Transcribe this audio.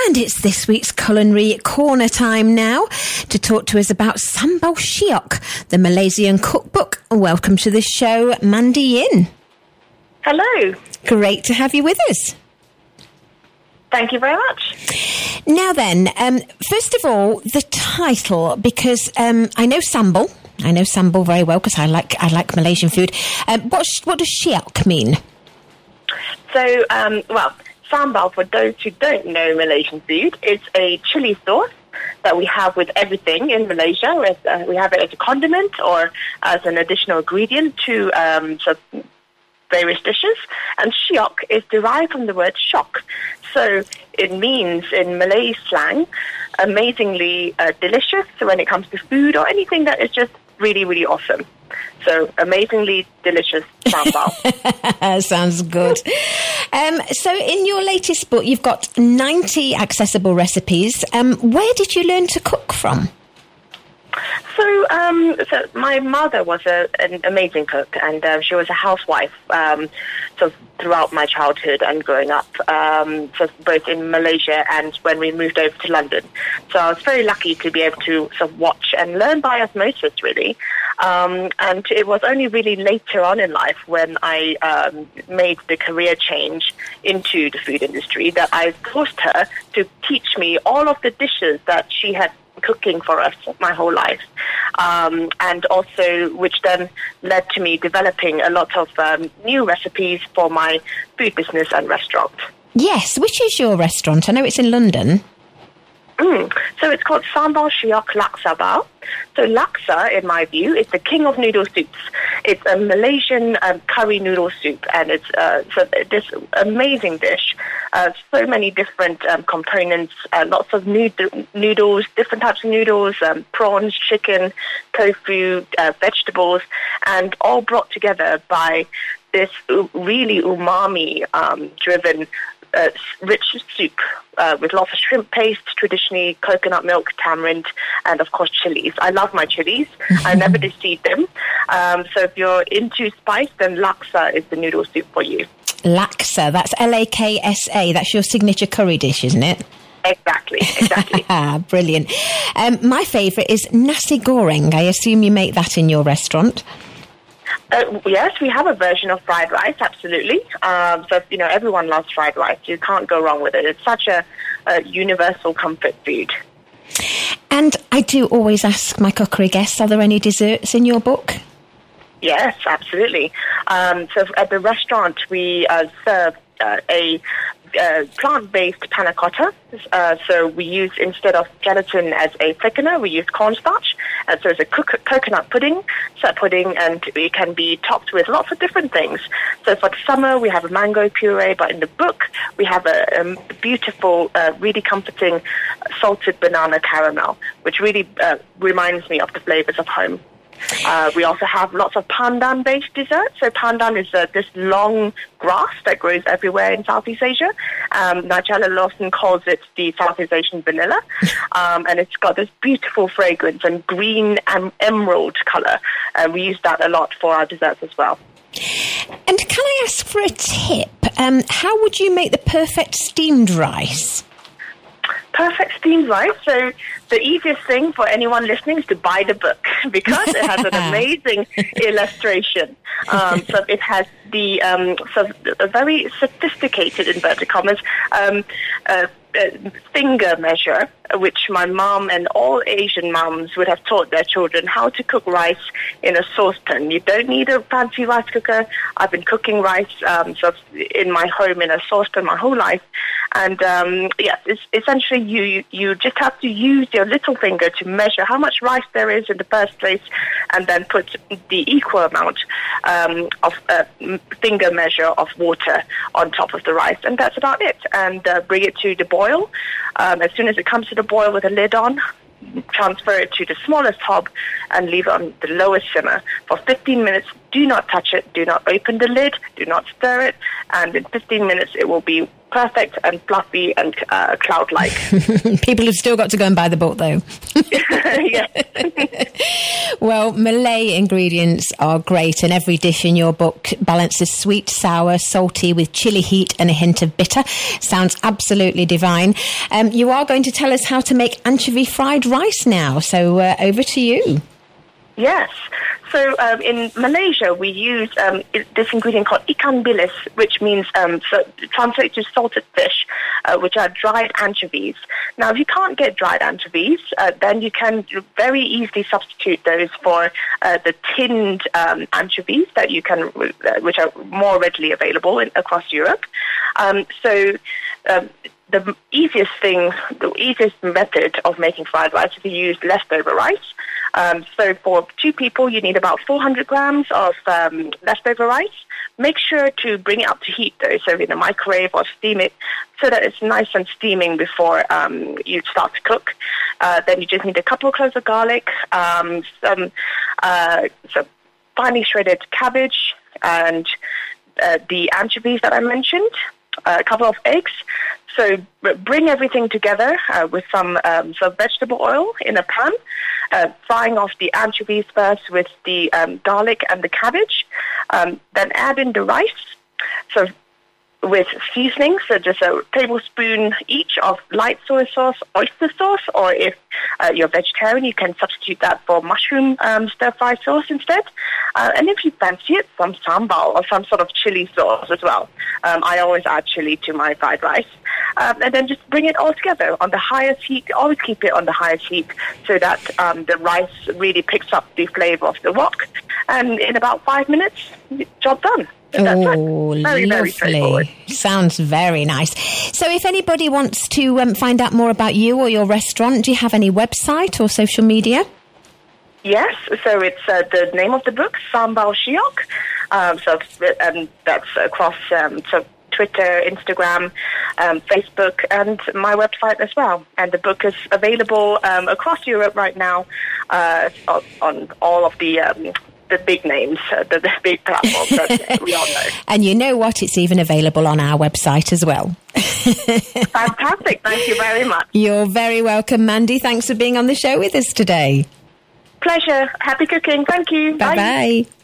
And it's this week's culinary corner time now to talk to us about Sambal Shiok, the Malaysian cookbook. Welcome to the show, Mandy Yin. Hello. Great to have you with us. Thank you very much. Now then, first of all, the title, because I know sambal. I know sambal very well because I like Malaysian food. What does shiok mean? So, sambal, for those who don't know Malaysian food, it's a chili sauce that we have with everything in Malaysia. We have it as a condiment or as an additional ingredient to various dishes. And shiok is derived from the word shock. So it means, in Malay slang, amazingly delicious when it comes to food or anything that is just really, really awesome. So, amazingly delicious sambal. Sounds good. So, in your latest book, you've got 90 accessible recipes. Where did you learn to cook from? So my mother was an amazing cook, and she was a housewife throughout my childhood and growing up, both in Malaysia and when we moved over to London. So I was very lucky to be able to watch and learn by osmosis, really. And it was only really later on in life when I made the career change into the food industry that I forced her to teach me all of the dishes that she had cooking for us my whole life, and also which then led to me developing a lot of new recipes for my food business and restaurant. Yes, which is your restaurant? I know it's in London. So it's called Sambal Shiok Laksa Bao. So laksa, in my view, is the king of noodle soups. It's a Malaysian curry noodle soup, and it's this amazing dish. So many different components, lots of noodles, different types of noodles, prawns, chicken, tofu, vegetables, and all brought together by this really umami-driven rich soup with lots of shrimp paste, traditionally coconut milk, tamarind, and of course chilies. I love my chilies. I never deceive them. So if you're into spice, then laksa is the noodle soup for you. Laksa, that's Laksa. That's your signature curry dish, isn't it? Exactly. Brilliant. My favourite is nasi goreng. I assume you make that in your restaurant. Yes, we have a version of fried rice, absolutely. Everyone loves fried rice. You can't go wrong with it. It's such a universal comfort food. And I do always ask my cookery guests, are there any desserts in your book? Yes, absolutely. So at the restaurant, we serve a plant-based panna cotta. So we use, instead of gelatin as a thickener, we use cornstarch. So it's a coconut pudding, and it can be topped with lots of different things. So for the summer, we have a mango puree, but in the book, we have a beautiful, really comforting salted banana caramel, which really reminds me of the flavors of home. We also have lots of pandan-based desserts. So pandan is this long grass that grows everywhere in Southeast Asia. Nigella Lawson calls it the Southeast Asian vanilla. And it's got this beautiful fragrance and green and emerald color. We use that a lot for our desserts as well. And can I ask for a tip? How would you make the perfect steamed rice? Perfect steamed rice. So the easiest thing for anyone listening is to buy the book because it has an amazing illustration. So it has the a very sophisticated, inverted commas, finger measure, which my mom and all Asian moms would have taught their children how to cook rice in a saucepan. You don't need a fancy rice cooker. I've been cooking rice in my home in a saucepan my whole life. And it's essentially you just have to use your little finger to measure how much rice there is in the first place, and then put the equal amount of finger measure of water on top of the rice, and that's about it. And bring it to the boil. As soon as it comes to the boil with a lid on, transfer it to the smallest hob and leave it on the lowest simmer for 15 minutes. Do not touch it. Do not open the lid. Do not stir it. And in 15 minutes, it will be perfect and fluffy and cloud-like. People have still got to go and buy the book, though. Yes. Well, Malay ingredients are great, and every dish in your book balances sweet, sour, salty with chili heat and a hint of bitter. Sounds absolutely divine. You are going to tell us how to make anchovy fried rice now, so over to you. Yes. So in Malaysia, we use this ingredient called ikan bilis, which means translates to salted fish, which are dried anchovies. Now, if you can't get dried anchovies, then you can very easily substitute those for the tinned anchovies that you can, which are more readily available across Europe. The easiest method of making fried rice is to use leftover rice. So for 2 people, you need about 400 grams of leftover rice. Make sure to bring it up to heat, though, so in a microwave or steam it so that it's nice and steaming before you start to cook. Then you just need a couple of cloves of garlic, some finely shredded cabbage, and the anchovies that I mentioned, a couple of eggs. So bring everything together with some vegetable oil in a pan, frying off the anchovies first with the garlic and the cabbage. Then add in the rice. So with seasoning, so just a tablespoon each of light soy sauce, oyster sauce, or if you're vegetarian, you can substitute that for mushroom stir-fry sauce instead. And if you fancy it, some sambal or some sort of chili sauce as well. I always add chili to my fried rice. And then just bring it all together on the highest heat. Always keep it on the highest heat so that the rice really picks up the flavor of the wok. And in about 5 minutes, job done. Oh, very, very straightforward. Sounds very nice. So if anybody wants to find out more about you or your restaurant, do you have any website or social media? Yes, so it's the name of the book, Sambal Siok. So that's across Twitter, Instagram, Facebook, and my website as well. And the book is available across Europe right now on all of the big names, the big platforms that we all know. And you know what? It's even available on our website as well. Fantastic. Thank you very much. You're very welcome, Mandy. Thanks for being on the show with us today. Pleasure. Happy cooking. Thank you. Bye-bye. Bye.